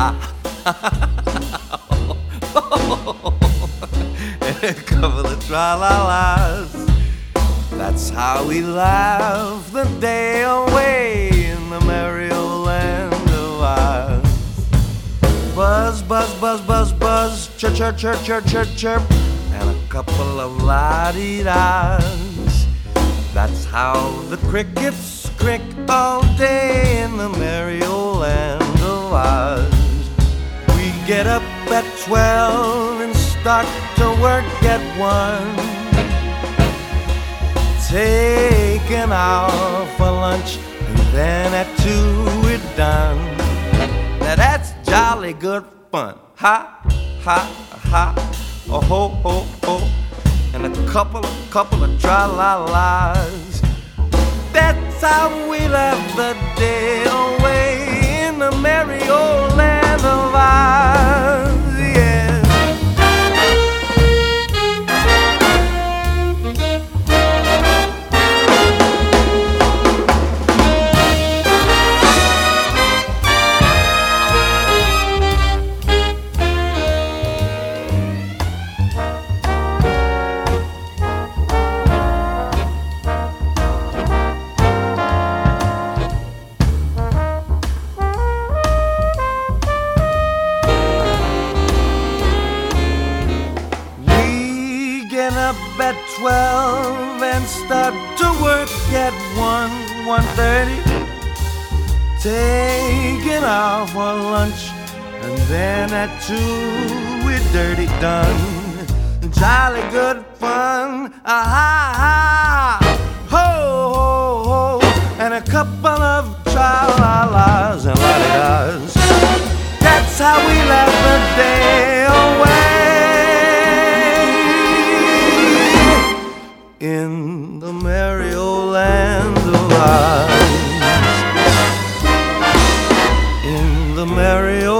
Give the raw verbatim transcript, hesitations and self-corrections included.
And a couple of tra-la-las. That's how we laugh the day away in the merry old land of Oz. Buzz, buzz, buzz, buzz, buzz, chirp, chirp, chirp, chirp, chirp, chirp, and a couple of la-dee-das. That's how the crickets crick all day in the merry old land of Oz. We get up at twelve and start to work at one, taking out for lunch, and then at two we're done. Now that's jolly good fun. Ha, ha, ha, oh ho, ho, ho, and a couple, couple of tra-la-las. That's how we laugh the day away in the merry old land of Oz. Yeah. Get up at twelve and start to work at one, one thirty. Taking out for lunch, and then at two we're dirty done. Jolly good fun, ah ha ha, ho ho ho, and a couple of tra-la-las and la-di-das. That's how we laugh the day away in the merry old land of Oz. In the merry